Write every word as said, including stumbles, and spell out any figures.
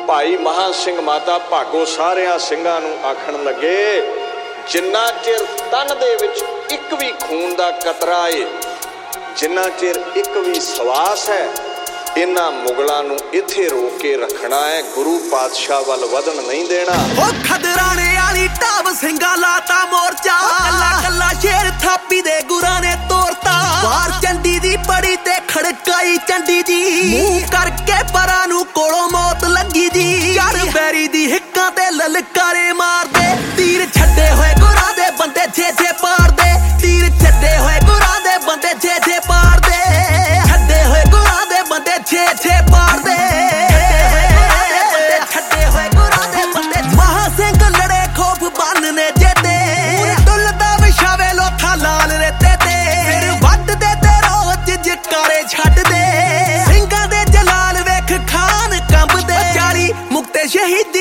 भाई महा सिंह माता भागो सारिया ਸਿੰਘਾਂ ਨੂੰ आखण लगे जिन्ना चिर तन दे विच एक भी खून दा कतरा है, जिन्ना चिर एक भी सवास है, इन्हां मुगलां नूं इत्थे रोक के रखना है, गुरु पातशाह वल वधन नहीं देना। ओ खदराणे वाली ढाब ਸਿੰਘਾਂ लाता मोर्चा, कल्ला कल्ला शेर थापी दे गुरां ने तोड़ता। बार चंडी दी पड़ी ते खड़काई चंडी जी, मुंह करके परां नूं कोलों मौत लगी जी। चढ़ बैरी दी हिक्कां ते ललकारे मार दे, तीर छड्डे होए गुरां दे बंदे छे छे पार दे। तीर छड्डे होए गुरां दे बंदे छे छे पार दे, छड्डे होए गुरां दे बंदे छे छे पार दे। छड्डे होए गुरां दे बंदे महा सिंह लड़े खौफ बनने जेते, डुलदा विछावे लोथा लाल रेते ते। फिर वड्ड दे ते रोज जकारे छड्ड दे, ਸਿੰਘਾਂ दे जलाल वेख खान कंबदे। चाली मुक्ते शहीद